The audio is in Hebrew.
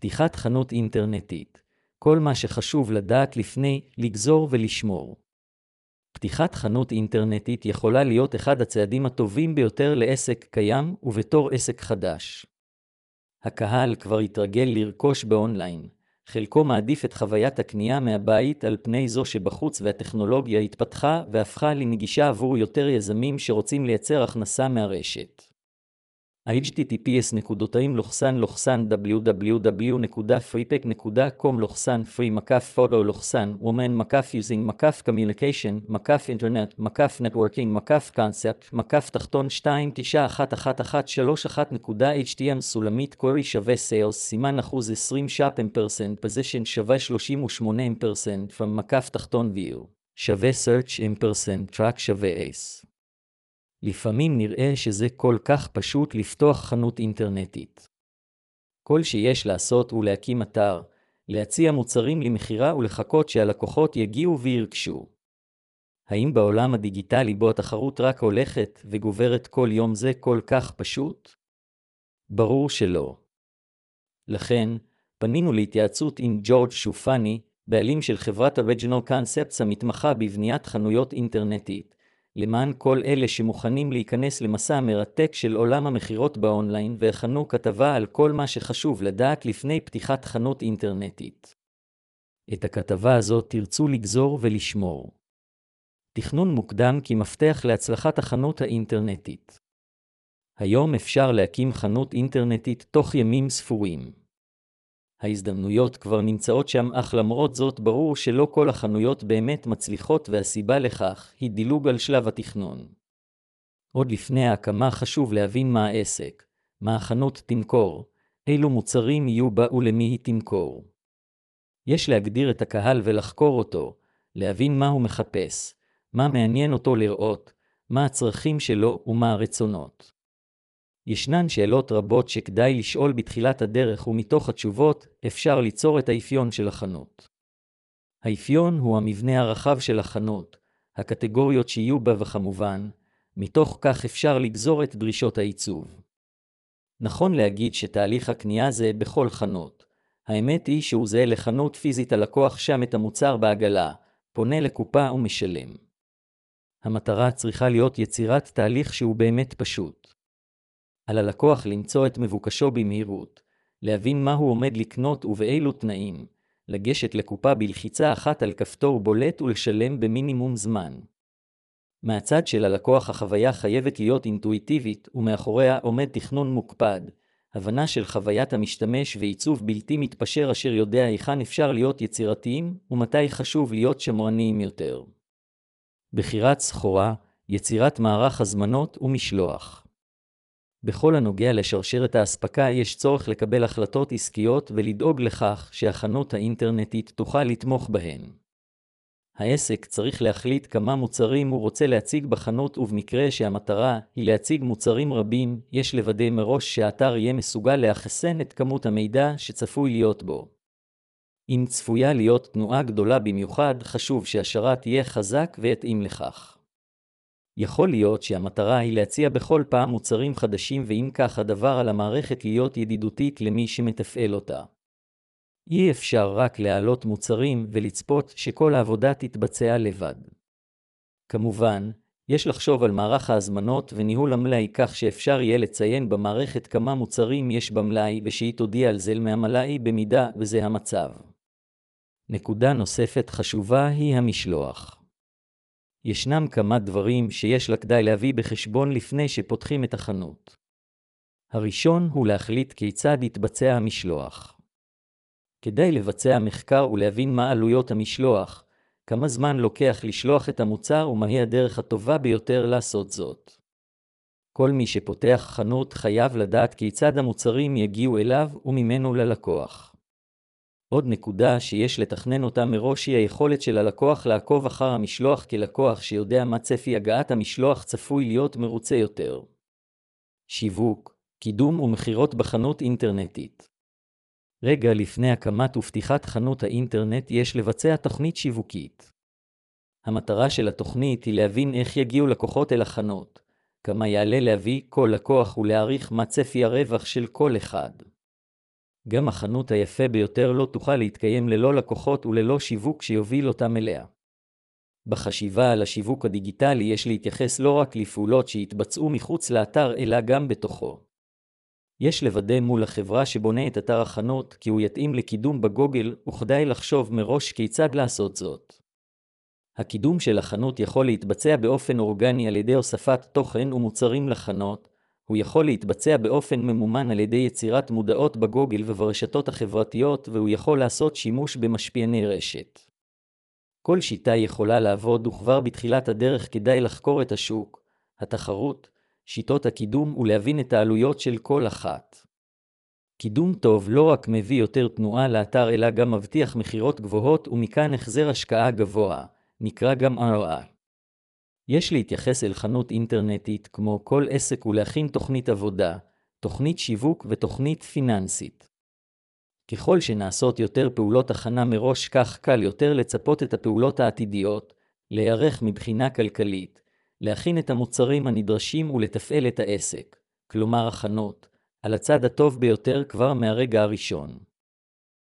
פתיחת חנות אינטרנטית. כל מה שחשוב לדעת לפני, לגזור ולשמור. פתיחת חנות אינטרנטית יכולה להיות אחד הצעדים הטובים ביותר לעסק קיים ובתור עסק חדש. הקהל כבר התרגל לרכוש באונליין. חלקו מעדיף את חוויית הקנייה מהבית על פני זו שבחוץ, והטכנולוגיה התפתחה והפכה לנגישה עבור יותר יזמים שרוצים לייצר הכנסה מהרשת. https://www.freepik.com/free-using-free-using-free-using-free-using-free-using-free-using-free-using-free-using-free-using מקף sales סימן %20 position שווה 38% from מקף תחתון view שווה search track שווה s. לפעמים נראה שזה כל כך פשוט לפתוח חנות אינטרנטית. כל שיש לעשות הוא להקים אתר, להציע מוצרים למכירה ולחכות שהלקוחות יגיעו וירכשו. האם בעולם הדיגיטלי בו התחרות רק הולכת וגוברת כל יום זה כל כך פשוט? ברור שלא. לכן, פנינו להתייעצות עם ג'ורג' שופני, בעלים של חברת Original Concepts המתמחה בבניית חנויות אינטרנטית, למען כל אלה שמוכנים להיכנס למסע מרתק של עולם המכירות באונליין, והכנו כתבה על כל מה שחשוב לדעת לפני פתיחת חנות אינטרנטית. את הכתבה הזאת תרצו לגזור ולשמור. תכנון מוקדם כמפתח להצלחת החנות האינטרנטית. היום אפשר להקים חנות אינטרנטית תוך ימים ספורים. ההזדמנויות כבר נמצאות שם, אך למרות זאת ברור שלא כל החנויות באמת מצליחות, והסיבה לכך היא דילוג על שלב התכנון. עוד לפני ההקמה חשוב להבין מה העסק, מה החנות תמכור, אילו מוצרים יהיו בה ולמי היא תמכור. יש להגדיר את הקהל ולחקור אותו, להבין מה הוא מחפש, מה מעניין אותו לראות, מה הצרכים שלו ומה הרצונות. ישנן שאלות רבות שכדאי לשאול בתחילת הדרך, ומתוך התשובות אפשר ליצור את האפיון של החנות. האפיון הוא המבנה הרחב של החנות, הקטגוריות שיהיו בה, וכמובן, מתוך כך אפשר לגזור את דרישות העיצוב. נכון להגיד שתהליך הקנייה זה בכל חנות. האמת היא שהוא זהה לחנות פיזית, הלקוח שם את המוצר בעגלה, פונה לקופה ומשלם. המטרה צריכה להיות יצירת תהליך שהוא באמת פשוט. על הלקוח למצוא את מבוקשו במהירות, להבין מה הוא עומד לקנות ובאילו תנאים, לגשת לקופה בלחיצה אחת על כפתור בולט ולשלם במינימום זמן. מהצד של הלקוח החוויה חייבת להיות אינטואיטיבית, ומאחוריה עומד תכנון מוקפד, הבנה של חוויית המשתמש ועיצוב בלתי מתפשר אשר יודע היכן אפשר להיות יצירתיים ומתי חשוב להיות שמרניים יותר. בחירת סחורה, יצירת מערך הזמנות ומשלוח. בכל הנוגע לשרשרת האספקה יש צורך לקבל החלטות עסקיות ולדאוג לכך שהחנות האינטרנטית תוכל לתמוך בהן. העסק צריך להחליט כמה מוצרים הוא רוצה להציג בחנות, ובמקרה שהמטרה היא להציג מוצרים רבים, יש לוודא מראש שהאתר יהיה מסוגל לאחסן את כמות המידע שצפוי להיות בו. אם צפויה להיות תנועה גדולה במיוחד, חשוב שהשרת יהיה חזק ויתאים לכך. יכול להיות שהמטרה היא להציע בכל פעם מוצרים חדשים, ואם כך הדבר על המערכת להיות ידידותית למי שמתפעל אותה. אי אפשר רק להעלות מוצרים ולצפות שכל העבודה תתבצע לבד. כמובן, יש לחשוב על מערך ההזמנות וניהול המלאי כך שאפשר יהיה לציין במערכת כמה מוצרים יש במלאי ושהיא תודיע על זה מהמלאי במידה וזה המצב. נקודה נוספת חשובה היא המשלוח. ישנם כמה דברים שיש כדאי להביא בחשבון לפני שפותחים את החנות. הראשון הוא להחליט כיצד יתבצע המשלוח. כדי לבצע מחקר ולהבין מה עלויות המשלוח, כמה זמן לוקח לשלוח את המוצר ומהי הדרך הטובה ביותר לעשות זאת. כל מי שפותח חנות חייב לדעת כיצד המוצרים יגיעו אליו וממנו ללקוח. עוד נקודה שיש לתכנן אותה מראש היא היכולת של הלקוח לעקוב אחר המשלוח, כלקוח שיודע מה צפי הגעת המשלוח צפוי להיות מרוצה יותר. שיווק, קידום ומכירות בחנות אינטרנטית. רגע לפני הקמת ופתיחת חנות האינטרנט יש לבצע תוכנית שיווקית. המטרה של התוכנית היא להבין איך יגיעו לקוחות אל החנות, כמה יעלה להביא כל לקוח ולהעריך מה צפי הרווח של כל אחד. גם החנות היפה ביותר לא תוכל להתקיים ללא לקוחות וללא שיווק שיוביל אותם אליה. בחשיבה על השיווק הדיגיטלי יש להתייחס לא רק לפעולות שהתבצעו מחוץ לאתר אלא גם בתוכו. יש לוודא מול החברה שבונה את אתר החנות כי הוא יתאים לקידום בגוגל וכדאי לחשוב מראש כיצד לעשות זאת. הקידום של החנות יכול להתבצע באופן אורגני על ידי הוספת תוכן ומוצרים לחנות, הוא יכול להתבצע באופן ממומן על ידי יצירת מודעות בגוגל וברשתות החברתיות והוא יכול לעשות שימוש במשפיעני רשת. כל שיטה יכולה לעבוד וכבר בתחילת הדרך כדאי לחקור את השוק, התחרות, שיטות הקידום ולהבין את העלויות של כל אחת. קידום טוב לא רק מביא יותר תנועה לאתר אלא גם מבטיח מחירות גבוהות ומכאן החזר השקעה גבוה, נקרא גם ROI. יש להתייחס אל חנות אינטרנטית כמו כל עסק ולהכין תוכנית עבודה, תוכנית שיווק ותוכנית פיננסית. ככל שנעשות יותר פעולות הכנה מראש כך קל יותר לצפות את הפעולות העתידיות, להיערך מבחינה כלכלית, להכין את המוצרים הנדרשים ולתפעל את העסק, כלומר החנות, על הצד הטוב ביותר כבר מהרגע הראשון.